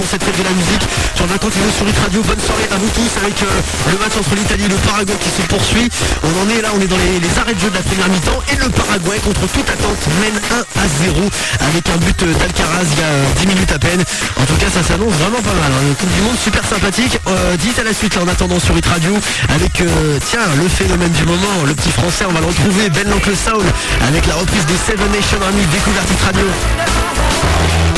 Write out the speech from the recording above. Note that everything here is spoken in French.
pour cette fête de la musique. J'en viens continuer sur Hit Radio. Bonne soirée à vous tous avec le match entre l'Italie et le Paraguay qui se poursuit. On en est là, on est dans les arrêts de jeu de la première mi-temps et le Paraguay contre toute attente mène 1-0 avec un but d'Alcaraz il y a 10 minutes à peine. En tout cas ça s'annonce vraiment pas mal, hein. Une Coupe du Monde super sympathique. Dites à la suite là en attendant sur Hit Radio avec le phénomène du moment, le petit français, on va le retrouver, Ben l'Oncle Soul avec la reprise de Seven Nation Army, découverte Hit Radio.